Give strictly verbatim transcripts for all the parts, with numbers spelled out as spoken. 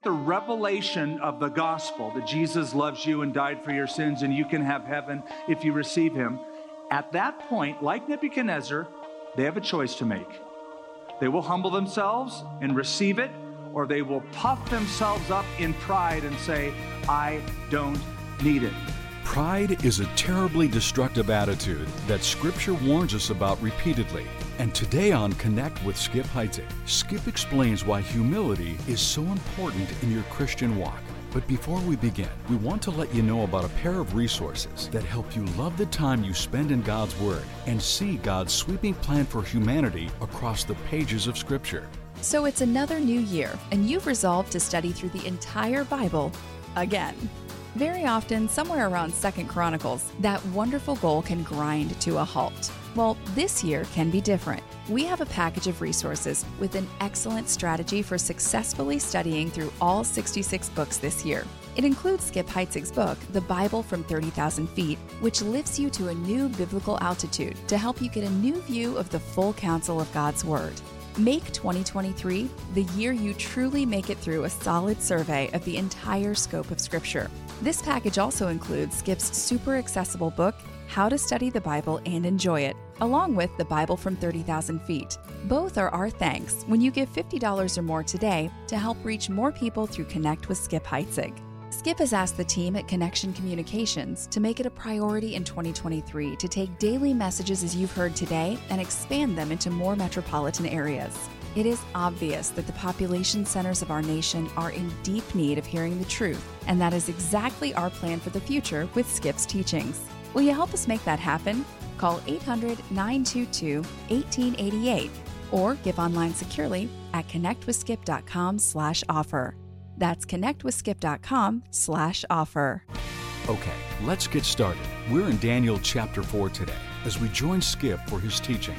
The revelation of the gospel that Jesus loves you and died for your sins and you can have heaven if you receive him. At that point, like Nebuchadnezzar, they have a choice to make. They will humble themselves and receive it, or they will puff themselves up in pride and say, I don't need it. Pride is a terribly destructive attitude that Scripture warns us about repeatedly. And today on Connect with Skip Heitzig, Skip explains why humility is so important in your Christian walk. But before we begin, we want to let you know about a pair of resources that help you love the time you spend in God's Word and see God's sweeping plan for humanity across the pages of Scripture. So it's another new year, and you've resolved to study through the entire Bible again. Very often, somewhere around Second Chronicles, that wonderful goal can grind to a halt. Well, this year can be different. We have a package of resources with an excellent strategy for successfully studying through all sixty-six books this year. It includes Skip Heitzig's book, The Bible from thirty thousand Feet, which lifts you to a new biblical altitude to help you get a new view of the full counsel of God's Word. Make twenty twenty-three the year you truly make it through a solid survey of the entire scope of Scripture. This package also includes Skip's super accessible book, How to Study the Bible and Enjoy It, along with The Bible from thirty thousand Feet. Both are our thanks when you give fifty dollars or more today to help reach more people through Connect with Skip Heitzig. Skip has asked the team at Connection Communications to make it a priority in twenty twenty-three to take daily messages as you've heard today and expand them into more metropolitan areas. It is obvious that the population centers of our nation are in deep need of hearing the truth, and that is exactly our plan for the future with Skip's teachings. Will you help us make that happen? Call eight hundred, nine two two, one eight eight eight or give online securely at connectwithskip.com slash offer. That's connectwithskip.com slash offer. Okay, let's get started. We're in Daniel chapter four today as we join Skip for his teaching.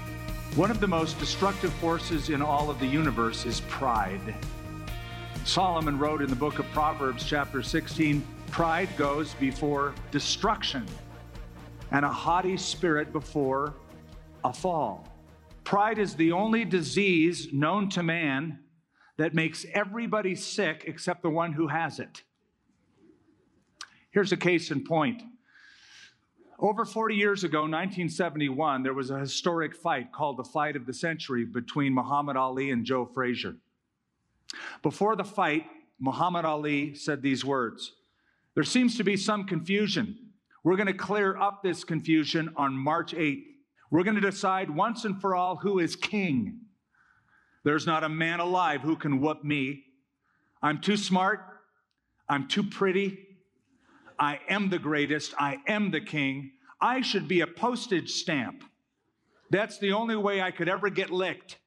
One of the most destructive forces in all of the universe is pride. Solomon wrote in the book of Proverbs, chapter sixteen, pride goes before destruction, and a haughty spirit before a fall. Pride is the only disease known to man that makes everybody sick except the one who has it. Here's a case in point. Over forty years ago, nineteen seventy-one, there was a historic fight called the Fight of the Century between Muhammad Ali and Joe Frazier. Before the fight, Muhammad Ali said these words, "There seems to be some confusion. We're going to clear up this confusion on March eighth. We're going to decide once and for all who is king. There's not a man alive who can whoop me. I'm too smart. I'm too pretty. I am the greatest. I am the king. I should be a postage stamp. That's the only way I could ever get licked."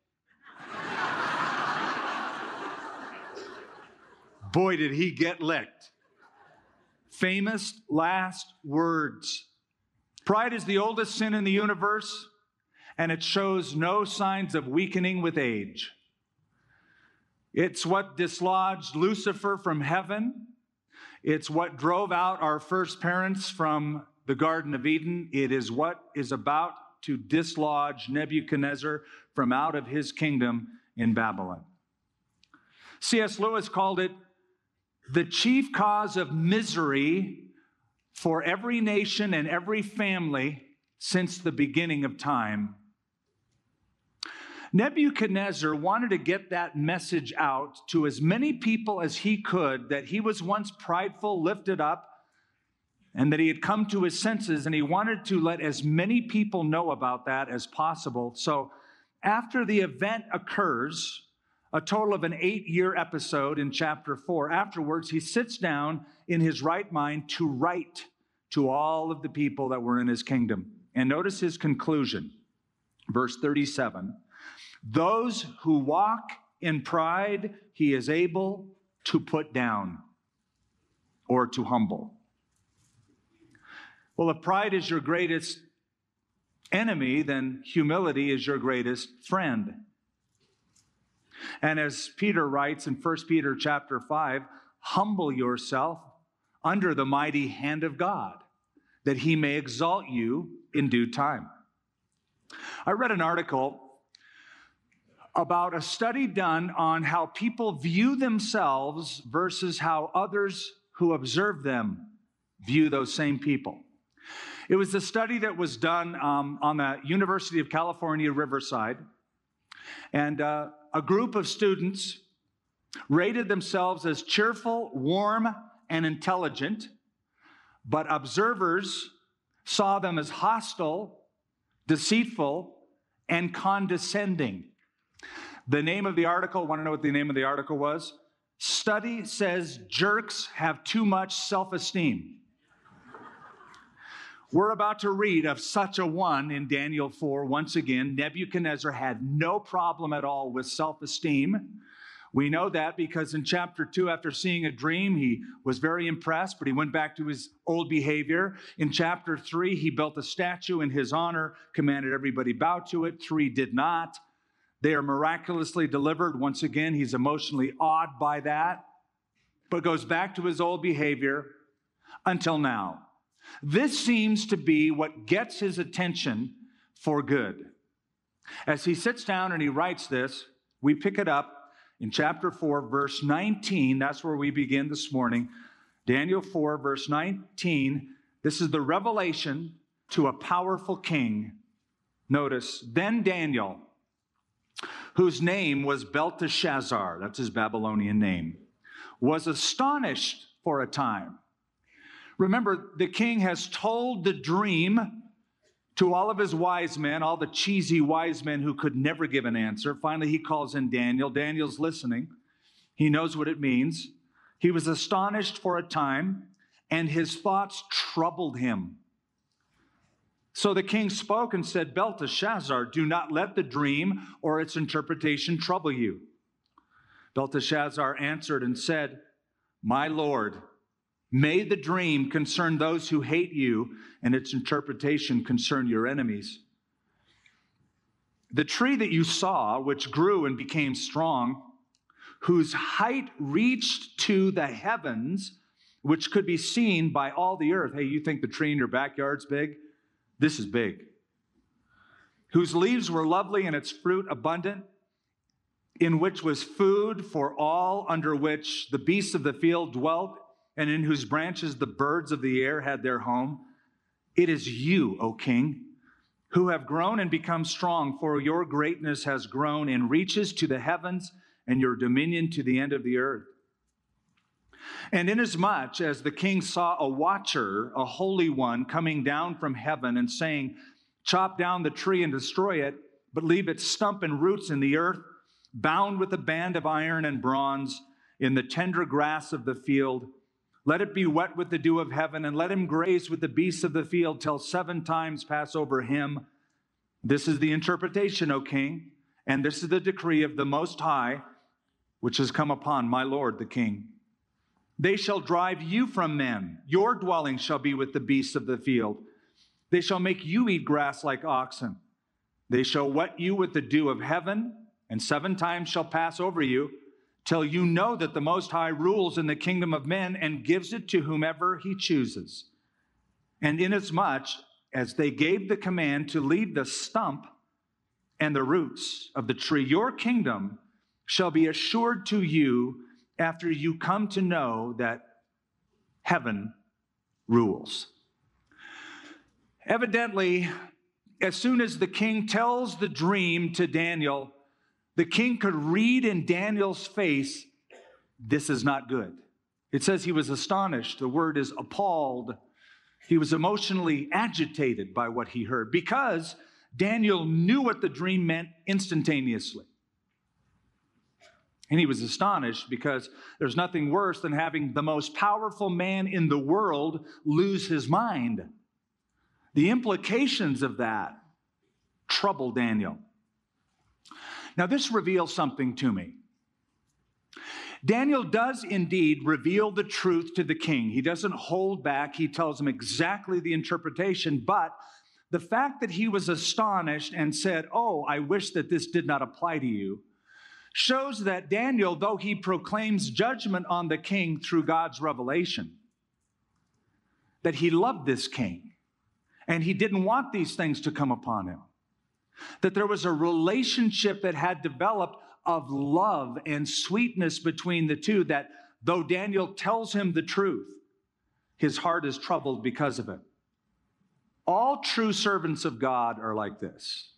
Boy, did he get licked. Famous last words. Pride is the oldest sin in the universe, and it shows no signs of weakening with age. It's what dislodged Lucifer from heaven. It's what drove out our first parents from the Garden of Eden. It is what is about to dislodge Nebuchadnezzar from out of his kingdom in Babylon. C S Lewis called it the chief cause of misery for every nation and every family since the beginning of time. Nebuchadnezzar wanted to get that message out to as many people as he could that he was once prideful, lifted up, and that he had come to his senses, and he wanted to let as many people know about that as possible. So after the event occurs, a total of an eight-year episode in chapter four, afterwards he sits down in his right mind to write to all of the people that were in his kingdom. And notice his conclusion, verse thirty-seven. Those who walk in pride, he is able to put down or to humble. Well, if pride is your greatest enemy, then humility is your greatest friend. And as Peter writes in First Peter chapter five, humble yourself under the mighty hand of God, that he may exalt you in due time. I read an article about a study done on how people view themselves versus how others who observe them view those same people. It was a study that was done um, on the University of California, Riverside, and uh, a group of students rated themselves as cheerful, warm, and intelligent, but observers saw them as hostile, deceitful, and condescending. The name of the article, want to know what the name of the article was? Study says jerks have too much self-esteem. We're about to read of such a one in Daniel four. Once again, Nebuchadnezzar had no problem at all with self-esteem. We know that because in chapter two, after seeing a dream, he was very impressed, but he went back to his old behavior. In chapter three, he built a statue in his honor, commanded everybody bow to it. Three did not. They are miraculously delivered. Once again, he's emotionally awed by that, but goes back to his old behavior until now. This seems to be what gets his attention for good. As he sits down and he writes this, we pick it up in chapter four, verse nineteen. That's where we begin this morning. Daniel four, verse nineteen. This is the revelation to a powerful king. Notice, then Daniel, whose name was Belteshazzar, that's his Babylonian name, was astonished for a time. Remember, the king has told the dream to all of his wise men, all the cheesy wise men who could never give an answer. Finally, he calls in Daniel. Daniel's listening. He knows what it means. He was astonished for a time, and his thoughts troubled him. So the king spoke and said, Belteshazzar, do not let the dream or its interpretation trouble you. Belteshazzar answered and said, my lord, may the dream concern those who hate you, and its interpretation concern your enemies. The tree that you saw, which grew and became strong, whose height reached to the heavens, which could be seen by all the earth. Hey, you think the tree in your backyard's big? This is big. Whose leaves were lovely and its fruit abundant, in which was food for all, under which the beasts of the field dwelt, and in whose branches the birds of the air had their home. It is you, O king, who have grown and become strong, for your greatness has grown and reaches to the heavens, and your dominion to the end of the earth. And inasmuch as the king saw a watcher, a holy one, coming down from heaven and saying, chop down the tree and destroy it, but leave its stump and roots in the earth, bound with a band of iron and bronze in the tender grass of the field, let it be wet with the dew of heaven, and let him graze with the beasts of the field till seven times pass over him. This is the interpretation, O king, and this is the decree of the Most High, which has come upon my lord the king. They shall drive you from men. Your dwelling shall be with the beasts of the field. They shall make you eat grass like oxen. They shall wet you with the dew of heaven, and seven times shall pass over you, till you know that the Most High rules in the kingdom of men and gives it to whomever he chooses. And inasmuch as they gave the command to leave the stump and the roots of the tree, your kingdom shall be assured to you after you come to know that heaven rules. Evidently, as soon as the king tells the dream to Daniel, the king could read in Daniel's face, this is not good. It says he was astonished. The word is appalled. He was emotionally agitated by what he heard because Daniel knew what the dream meant instantaneously. And he was astonished because there's nothing worse than having the most powerful man in the world lose his mind. The implications of that trouble Daniel. Now, this reveals something to me. Daniel does indeed reveal the truth to the king. He doesn't hold back. He tells him exactly the interpretation, but the fact that he was astonished and said, oh, I wish that this did not apply to you, shows that Daniel, though he proclaims judgment on the king through God's revelation, that he loved this king and he didn't want these things to come upon him. that there was a relationship that had developed of love and sweetness between the two, that though Daniel tells him the truth, his heart is troubled because of it. All true servants of God are like this.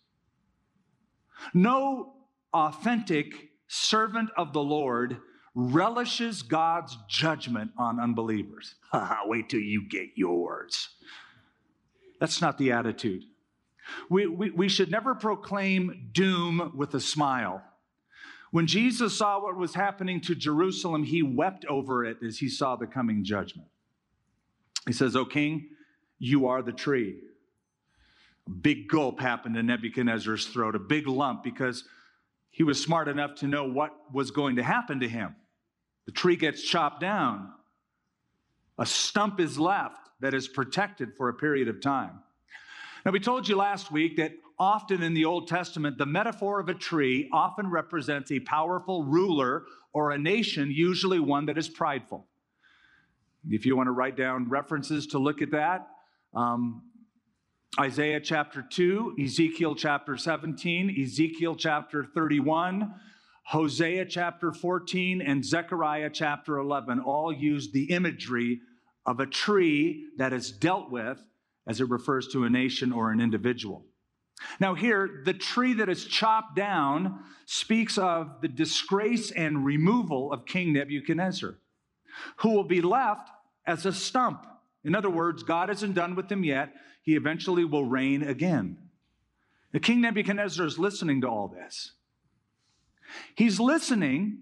No authentic servant of the Lord relishes God's judgment on unbelievers. Wait till you get yours. That's not the attitude. We, we, we should never proclaim doom with a smile. When Jesus saw what was happening to Jerusalem, he wept over it as he saw the coming judgment. He says, "O king, you are the tree." A big gulp happened in Nebuchadnezzar's throat, a big lump, because he was smart enough to know what was going to happen to him. The tree gets chopped down. A stump is left that is protected for a period of time. Now, we told you last week that often in the Old Testament, the metaphor of a tree often represents a powerful ruler or a nation, usually one that is prideful. If you want to write down references to look at that, um, Isaiah chapter two, Ezekiel chapter seventeen, Ezekiel chapter thirty-one, Hosea chapter fourteen, and Zechariah chapter eleven all use the imagery of a tree that is dealt with as it refers to a nation or an individual. Now here, the tree that is chopped down speaks of the disgrace and removal of King Nebuchadnezzar, who will be left as a stump. In other words, God isn't done with him yet. He eventually will reign again. The King Nebuchadnezzar is listening to all this. He's listening.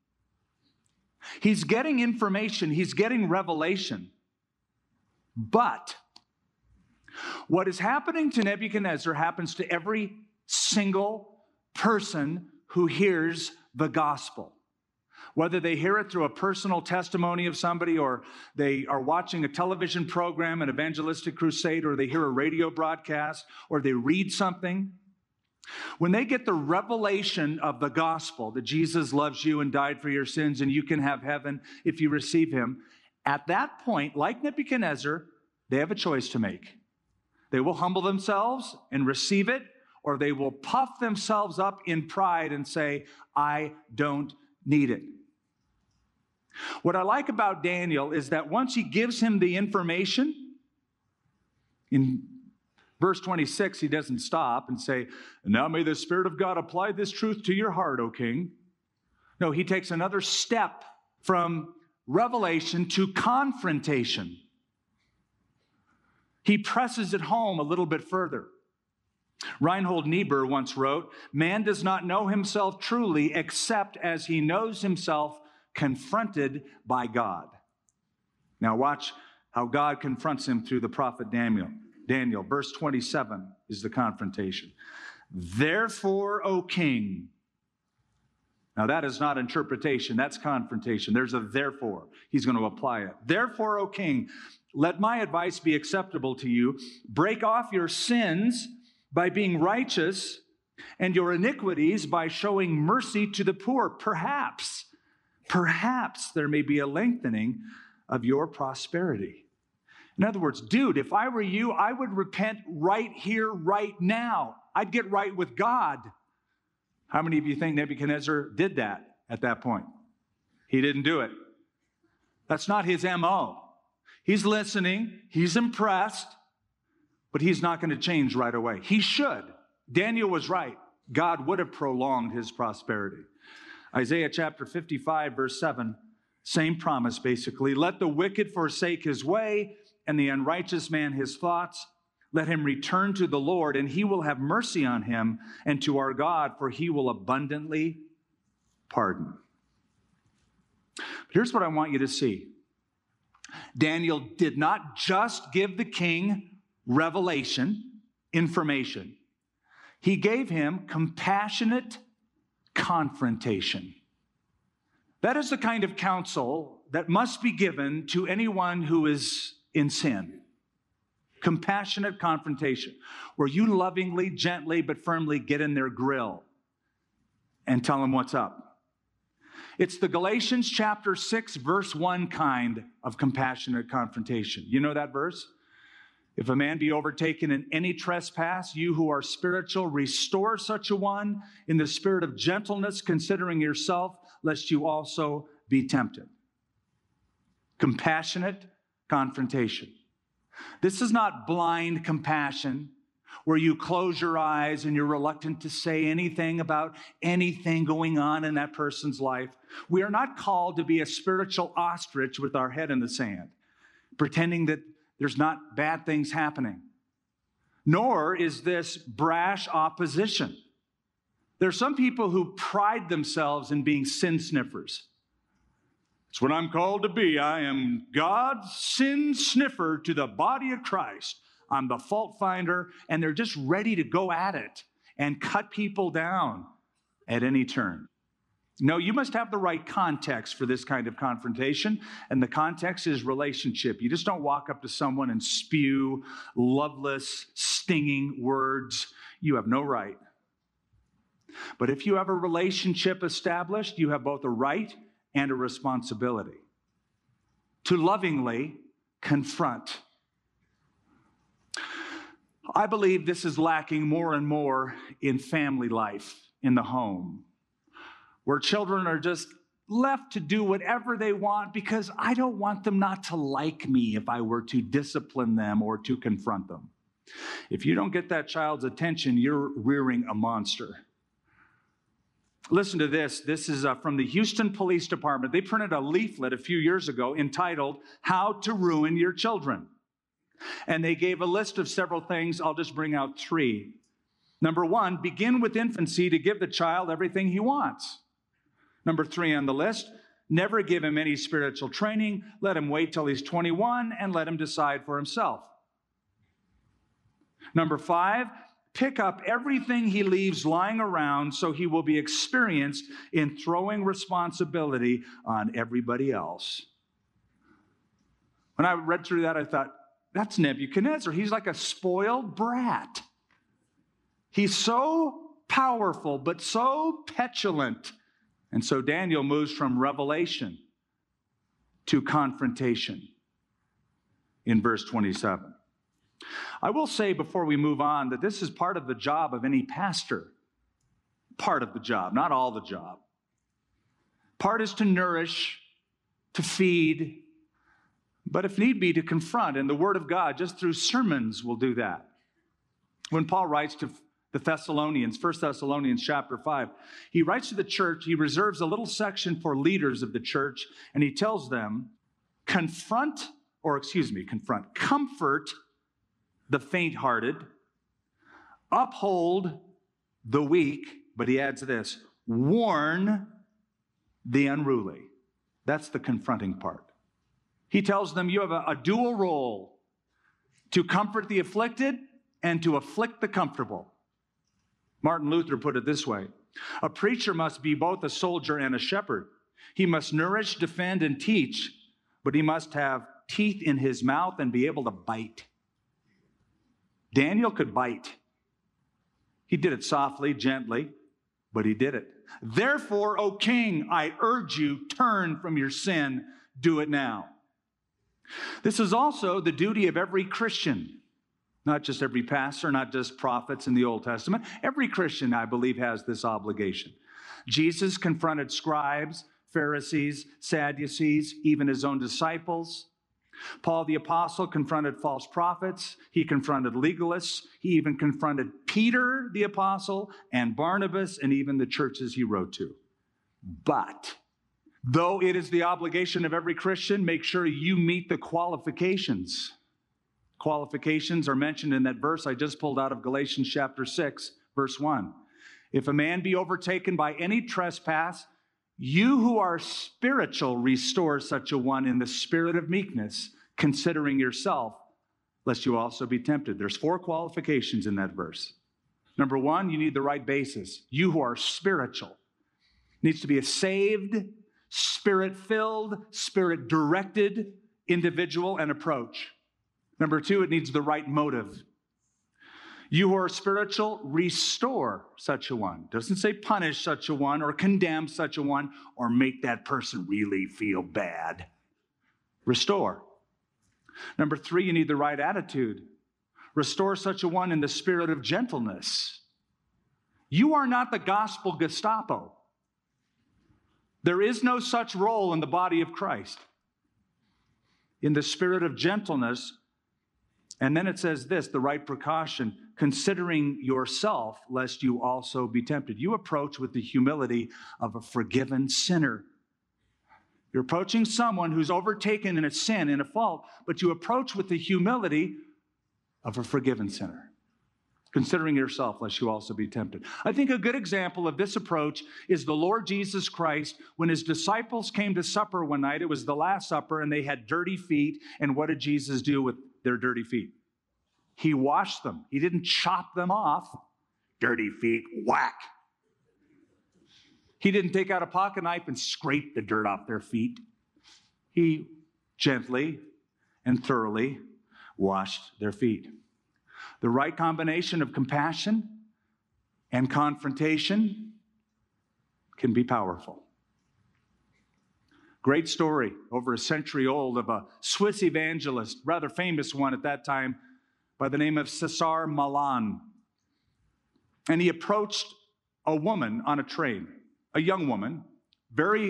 He's getting information. He's getting revelation. But what is happening to Nebuchadnezzar happens to every single person who hears the gospel. Whether they hear it through a personal testimony of somebody, or they are watching a television program, an evangelistic crusade, or they hear a radio broadcast, or they read something. When they get the revelation of the gospel, that Jesus loves you and died for your sins and you can have heaven if you receive him, at that point, like Nebuchadnezzar, they have a choice to make. They will humble themselves and receive it, or they will puff themselves up in pride and say, I don't need it. What I like about Daniel is that once he gives him the information, in verse twenty-six, he doesn't stop and say, now may the Spirit of God apply this truth to your heart, O king. No, he takes another step from revelation to confrontation. He presses it home a little bit further. Reinhold Niebuhr once wrote, man does not know himself truly except as he knows himself confronted by God. Now watch how God confronts him through the prophet Daniel. Daniel, verse twenty-seven is the confrontation. Therefore, O king. Now that is not interpretation, that's confrontation. There's a therefore. He's going to apply it. Therefore, O king, let my advice be acceptable to you. Break off your sins by being righteous, and your iniquities by showing mercy to the poor. Perhaps, perhaps there may be a lengthening of your prosperity. In other words, dude, if I were you, I would repent right here, right now. I'd get right with God. How many of you think Nebuchadnezzar did that at that point? He didn't do it. That's not his M O. He's listening, he's impressed, but he's not going to change right away. He should. Daniel was right. God would have prolonged his prosperity. Isaiah chapter fifty-five, verse seven, same promise basically. Let the wicked forsake his way, and the unrighteous man his thoughts. Let him return to the Lord, and he will have mercy on him, and to our God, for he will abundantly pardon. But here's what I want you to see. Daniel did not just give the king revelation, information. He gave him compassionate confrontation. That is the kind of counsel that must be given to anyone who is in sin. Compassionate confrontation, where you lovingly, gently, but firmly get in their grill and tell them what's up. It's the Galatians chapter six, verse one kind of compassionate confrontation. You know that verse? If a man be overtaken in any trespass, you who are spiritual, restore such a one in the spirit of gentleness, considering yourself, lest you also be tempted. Compassionate confrontation. This is not blind compassion where you close your eyes and you're reluctant to say anything about anything going on in that person's life. We are not called to be a spiritual ostrich with our head in the sand, pretending that there's not bad things happening. Nor is this brash opposition. There are some people who pride themselves in being sin sniffers. It's what I'm called to be. I am God's sin sniffer to the body of Christ. I'm the fault finder, and they're just ready to go at it and cut people down at any turn. No, you must have the right context for this kind of confrontation, and the context is relationship. You just don't walk up to someone and spew loveless, stinging words. You have no right. But if you have a relationship established, you have both a right and a responsibility to lovingly confront. I believe this is lacking more and more in family life, in the home, where children are just left to do whatever they want because I don't want them not to like me if I were to discipline them or to confront them. If you don't get that child's attention, you're rearing a monster. Listen to this. This is uh, from the Houston Police Department. They printed a leaflet a few years ago entitled, How to Ruin Your Children. And they gave a list of several things. I'll just bring out three. Number one, begin with infancy to give the child everything he wants. Number three on the list, never give him any spiritual training. Let him wait till he's twenty-one and let him decide for himself. Number five, pick up everything he leaves lying around so he will be experienced in throwing responsibility on everybody else. When I read through that, I thought, that's Nebuchadnezzar. He's like a spoiled brat. He's so powerful, but so petulant. And so Daniel moves from revelation to confrontation in verse twenty-seven. I will say before we move on that this is part of the job of any pastor. Part of the job, not all the job. Part is to nourish, to feed, but if need be, to confront. And the Word of God, just through sermons, will do that. When Paul writes to the Thessalonians, First Thessalonians chapter five, he writes to the church, he reserves a little section for leaders of the church, and he tells them, confront, or excuse me, confront, comfort the faint-hearted, uphold the weak, but he adds this, warn the unruly. That's the confronting part. He tells them you have a, a dual role, to comfort the afflicted and to afflict the comfortable. Martin Luther put it this way, a preacher must be both a soldier and a shepherd. He must nourish, defend, and teach, but he must have teeth in his mouth and be able to bite. Daniel could bite. He did it softly, gently, but he did it. Therefore, O king, I urge you, turn from your sin, do it now. This is also the duty of every Christian, not just every pastor, not just prophets in the Old Testament. Every Christian, I believe, has this obligation. Jesus confronted scribes, Pharisees, Sadducees, even his own disciples. Paul the apostle confronted false prophets. He confronted legalists. He even confronted Peter the apostle and Barnabas and even the churches he wrote to. But though it is the obligation of every Christian, make sure you meet the qualifications. Qualifications are mentioned in that verse I just pulled out of Galatians chapter six, verse one. If a man be overtaken by any trespass, you who are spiritual restore such a one in the spirit of meekness, considering yourself, lest you also be tempted. There's four qualifications in that verse. Number one, you need the right basis. You who are spiritual. Needs to be a saved, spirit-filled, spirit-directed individual and approach. Number two, it needs the right motive. You who are spiritual, restore such a one. Doesn't say punish such a one or condemn such a one or make that person really feel bad. Restore. Number three, you need the right attitude. Restore such a one in the spirit of gentleness. You are not the gospel Gestapo. There is no such role in the body of Christ. In the spirit of gentleness, and then it says this, the right precaution, considering yourself, lest you also be tempted. You approach with the humility of a forgiven sinner. You're approaching someone who's overtaken in a sin, in a fault, but you approach with the humility of a forgiven sinner, considering yourself, lest you also be tempted. I think a good example of this approach is the Lord Jesus Christ. When his disciples came to supper one night, it was the Last Supper, and they had dirty feet. And what did Jesus do with their dirty feet? He washed them. He didn't chop them off. Dirty feet, whack. He didn't take out a pocket knife and scrape the dirt off their feet. He gently and thoroughly washed their feet. The right combination of compassion and confrontation can be powerful. Great story, over a century old, of a Swiss evangelist, rather famous one at that time, by the name of Cesar Millan. And he approached a woman on a train, a young woman, very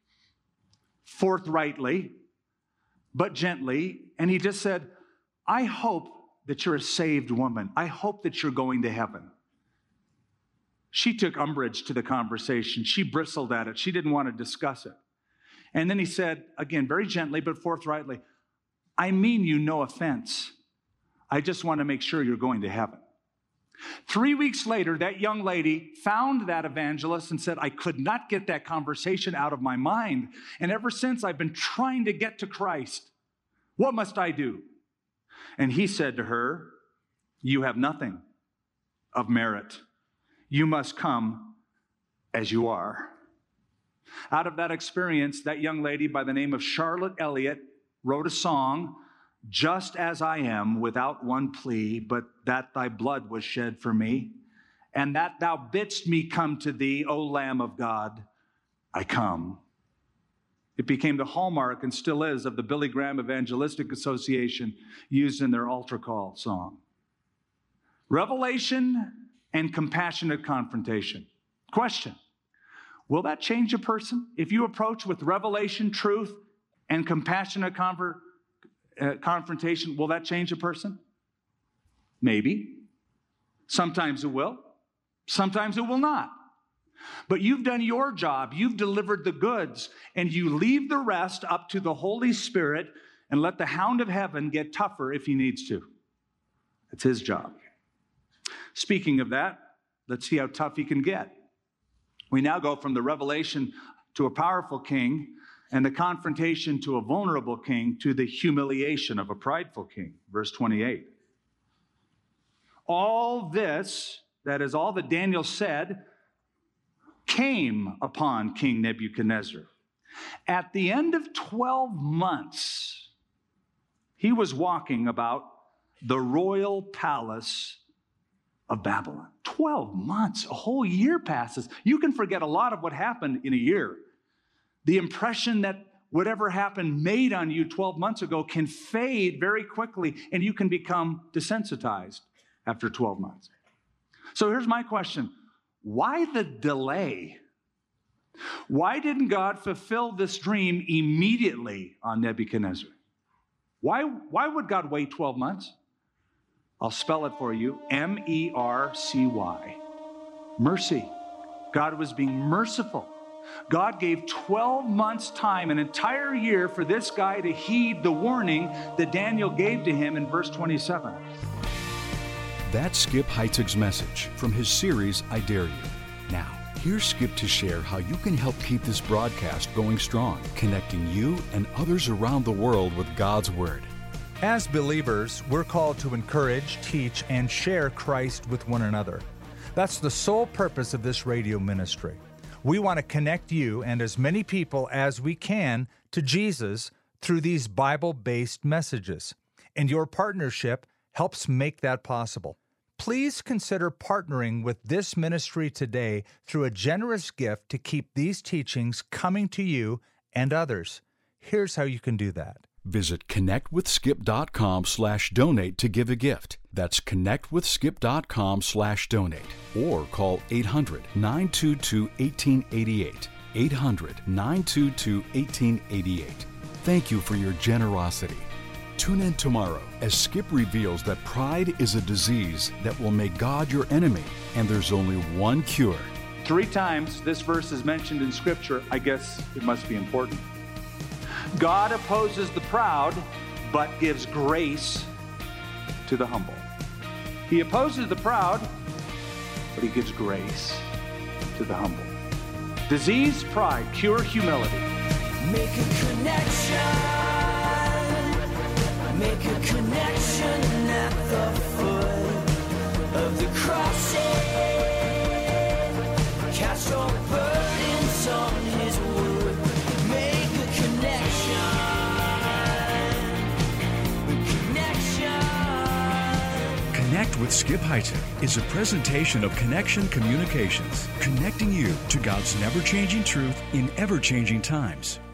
forthrightly, but gently, and he just said, I hope that you're a saved woman. I hope that you're going to heaven. She took umbrage to the conversation. She bristled at it. She didn't want to discuss it. And then he said, again, very gently but forthrightly, I mean you no offense. I just want to make sure you're going to heaven. Three weeks later, that young lady found that evangelist and said, I could not get that conversation out of my mind. And ever since, I've been trying to get to Christ. What must I do? And he said to her, you have nothing of merit. You must come as you are. Out of that experience, that young lady by the name of Charlotte Elliott wrote a song, Just As I Am, without one plea, but that thy blood was shed for me, and that thou bidst me come to thee, O Lamb of God, I come. It became the hallmark, and still is, of the Billy Graham Evangelistic Association, used in their altar call song. Revelation and compassionate confrontation. Question, will that change a person? If you approach with revelation, truth, and compassionate conver- uh, confrontation, will that change a person? Maybe. Sometimes it will. Sometimes it will not. But you've done your job. You've delivered the goods, and you leave the rest up to the Holy Spirit and let the hound of heaven get tougher if he needs to. It's his job. Speaking of that, let's see how tough he can get. We now go from the revelation to a powerful king and the confrontation to a vulnerable king to the humiliation of a prideful king. Verse twenty-eight. All this, that is all that Daniel said, came upon King Nebuchadnezzar. At the end of twelve months, he was walking about the royal palace of Babylon. twelve months, a whole year passes. You can forget a lot of what happened in a year. The impression that whatever happened made on you twelve months ago can fade very quickly, and you can become desensitized after twelve months. So here's my question. Why the delay? Why didn't God fulfill this dream immediately on Nebuchadnezzar? Why, why would God wait twelve months? I'll spell it for you. M E R C Y. Mercy. God was being merciful. God gave twelve months' time, an entire year, for this guy to heed the warning that Daniel gave to him in verse twenty-seven. That's Skip Heitzig's message from his series, I Dare You. Now, here's Skip to share how you can help keep this broadcast going strong, connecting you and others around the world with God's Word. As believers, we're called to encourage, teach, and share Christ with one another. That's the sole purpose of this radio ministry. We want to connect you and as many people as we can to Jesus through these Bible-based messages. And your partnership helps make that possible. Please consider partnering with this ministry today through a generous gift to keep these teachings coming to you and others. Here's how you can do that. Visit connectwithskip.com slash donate to give a gift. That's connectwithskip.com slash donate. Or call eight hundred, nine two two, one eight eight eight. eight hundred, nine two two, one eight eight eight. Thank you for your generosity. Tune in tomorrow as Skip reveals that pride is a disease that will make God your enemy, and there's only one cure. Three times this verse is mentioned in Scripture. I guess it must be important. God opposes the proud, but gives grace to the humble. He opposes the proud, but he gives grace to the humble. Disease, pride, cure, humility. Make a connection. Make a connection at the foot of the cross. Cast your burdens on his wood. Make a connection. Connection. Connect with Skip Heitzig is a presentation of Connection Communications, connecting you to God's never-changing truth in ever-changing times.